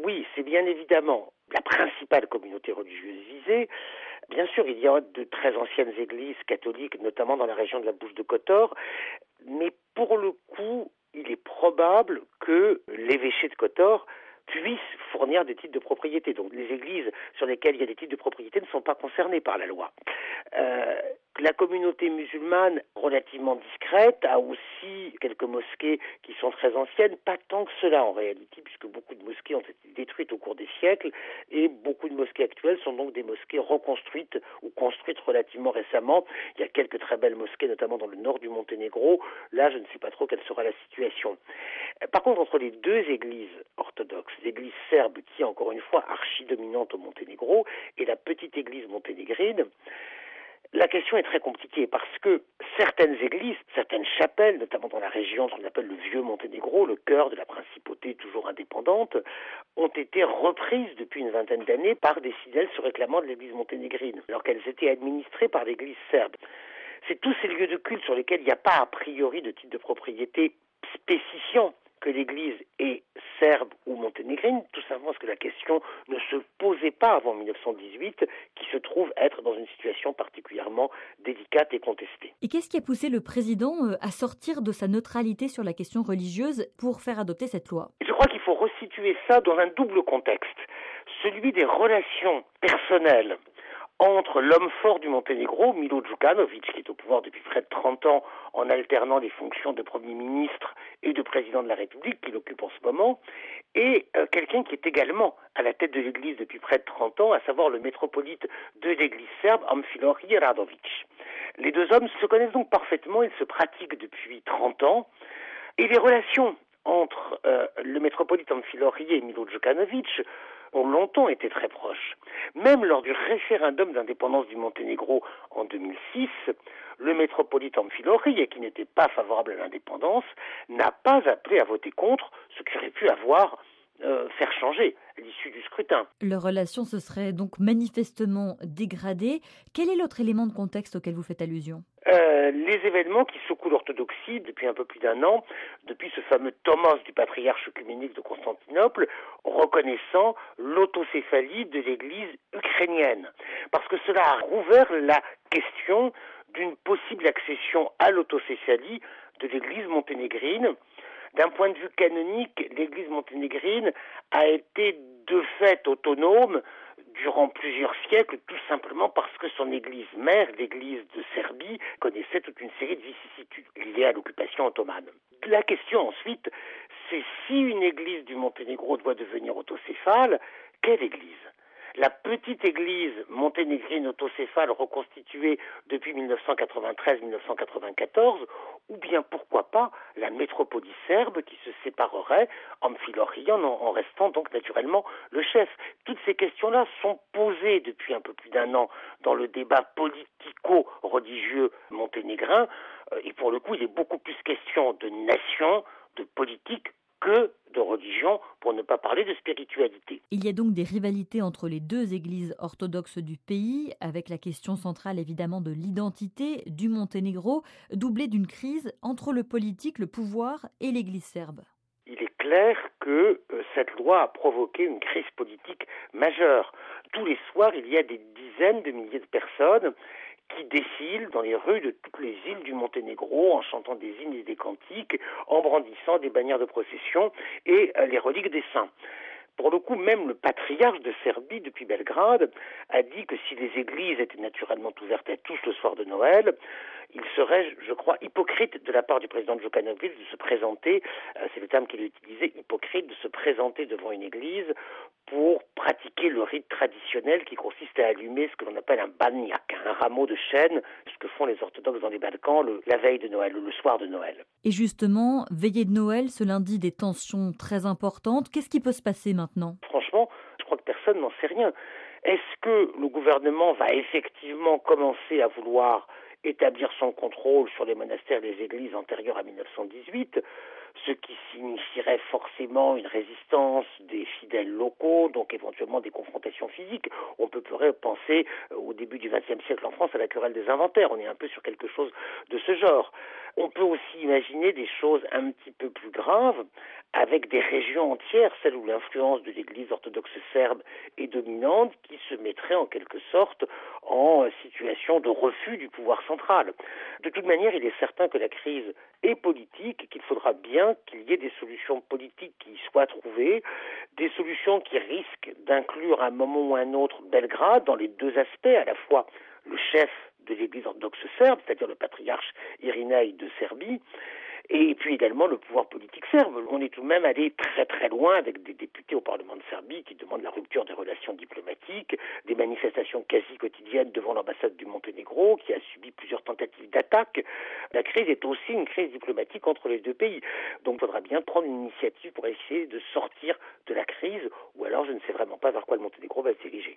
Oui, c'est bien évidemment la principale communauté religieuse visée. Bien sûr, il y a de très anciennes églises catholiques, notamment dans la région de la Bouche-de-Kotor, mais pour le coup, il est probable que l'évêché de Kotor puisse fournir des titres de propriété. Donc les églises sur lesquelles il y a des titres de propriété ne sont pas concernées par la loi. La communauté musulmane, relativement discrète, a aussi quelques mosquées qui sont très anciennes, pas tant que cela en réalité, puisque beaucoup de mosquées ont été détruites au cours des siècles, et beaucoup de mosquées actuelles sont donc des mosquées reconstruites ou construites relativement récemment. Il y a quelques très belles mosquées, notamment dans le nord du Monténégro. Là, je ne sais pas trop quelle sera la situation. Par contre, entre les deux églises orthodoxes, l'église serbe qui est encore une fois archi-dominante au Monténégro et la petite église monténégrine, la question est très compliquée parce que certaines églises, certaines chapelles, notamment dans la région, ce qu'on appelle le vieux Monténégro, le cœur de la principauté toujours indépendante, ont été reprises depuis une vingtaine d'années par des fidèles se réclamant de l'église monténégrine, alors qu'elles étaient administrées par l'église serbe. C'est tous ces lieux de culte sur lesquels il n'y a pas a priori de titre de propriété spécifiant que l'église est serbe ou monténégrine, tout simplement parce que la question ne se posait pas avant 1918, qui se trouve être dans une situation particulièrement délicate et contestée. Et qu'est-ce qui a poussé le président à sortir de sa neutralité sur la question religieuse pour faire adopter cette loi ? Je crois qu'il faut resituer ça dans un double contexte, celui des relations personnelles entre l'homme fort du Monténégro, Milo Djukanovic, qui est au pouvoir depuis près de 30 ans en alternant les fonctions de Premier ministre et de président de la République, qu'il occupe en ce moment, et quelqu'un qui est également à la tête de l'Église depuis près de 30 ans, à savoir le métropolite de l'Église serbe, Amfilohije Radović. Les deux hommes se connaissent donc parfaitement, ils se pratiquent depuis 30 ans, et les relations entre le métropolite Amfilohije et Milo Djukanovic ont longtemps été très proches. Même lors du référendum d'indépendance du Monténégro en 2006, le métropolite Amfilohije, qui n'était pas favorable à l'indépendance, n'a pas appelé à voter contre, ce qui aurait pu faire changer l'issue du scrutin. Leur relation se serait donc manifestement dégradée. Quel est l'autre élément de contexte auquel vous faites allusion ? Les événements qui secouent l'orthodoxie depuis un peu plus d'un an, depuis ce fameux Thomos du patriarche œcuménique de Constantinople, reconnaissant l'autocéphalie de l'Église ukrainienne. Parce que cela a rouvert la question d'une possible accession à l'autocéphalie de l'Église monténégrine. D'un point de vue canonique, l'Église monténégrine a été de fait autonome durant plusieurs siècles, tout simplement parce que son église mère, l'église de Serbie, connaissait toute une série de vicissitudes liées à l'occupation ottomane. La question ensuite, c'est si une église du Monténégro doit devenir autocéphale, quelle église ? La petite église monténégrine autocéphale reconstituée depuis 1993-1994, ou bien pourquoi pas la métropolie serbe qui se séparerait Amfilohije en restant donc naturellement le chef. Toutes ces questions-là sont posées depuis un peu plus d'un an dans le débat politico-religieux monténégrin, et pour le coup il est beaucoup plus question de nation, de politique que de religion, pour ne pas parler de spiritualité. Il y a donc des rivalités entre les deux églises orthodoxes du pays, avec la question centrale évidemment de l'identité du Monténégro, doublée d'une crise entre le politique, le pouvoir et l'église serbe. Il est clair que cette loi a provoqué une crise politique majeure. Tous les soirs, il y a des dizaines de milliers de personnes qui défilent dans les rues de toutes les îles du Monténégro en chantant des hymnes et des cantiques, en brandissant des bannières de procession et les reliques des saints. Pour le coup, même le patriarche de Serbie, depuis Belgrade, a dit que si les églises étaient naturellement ouvertes à tous le soir de Noël, il serait, je crois, hypocrite de la part du président Djukanovic de se présenter, c'est le terme qu'il a utilisé, hypocrite, de se présenter devant une église pour pratiquer le rite traditionnel qui consiste à allumer ce que l'on appelle un banjak, un rameau de chêne, ce que font les orthodoxes dans les Balkans la veille de Noël, le soir de Noël. Et justement, veillée de Noël, ce lundi, des tensions très importantes. Qu'est-ce qui peut se passer maintenant ? Franchement, je crois que personne n'en sait rien. Est-ce que le gouvernement va effectivement commencer à vouloir établir son contrôle sur les monastères et les églises antérieures à 1918, ce qui signifierait forcément une résistance des fidèles locaux, donc éventuellement des confrontations physiques. On peut penser au début du XXe siècle en France à la querelle des inventaires, on est un peu sur quelque chose de ce genre. On peut aussi imaginer des choses un petit peu plus graves, avec des régions entières, celles où l'influence de l'Église orthodoxe serbe est dominante, qui se mettraient en quelque sorte en situation de refus du pouvoir central. De toute manière, il est certain que la crise est politique, qu'il faudra bien qu'il y ait des solutions politiques qui y soient trouvées, des solutions qui risquent d'inclure à un moment ou à un autre Belgrade dans les deux aspects, à la fois le chef de l'Église orthodoxe serbe, c'est-à-dire le patriarche Irinej de Serbie, et puis également le pouvoir politique serbe. On est tout de même allé très très loin avec des députés au Parlement de Serbie qui demandent la rupture des relations diplomatiques, des manifestations quasi quotidiennes devant l'ambassade du Monténégro qui a subi plusieurs tentatives d'attaque. La crise est aussi une crise diplomatique entre les deux pays. Donc il faudra bien prendre une initiative pour essayer de sortir de la crise, ou alors je ne sais vraiment pas vers quoi le Monténégro va se diriger.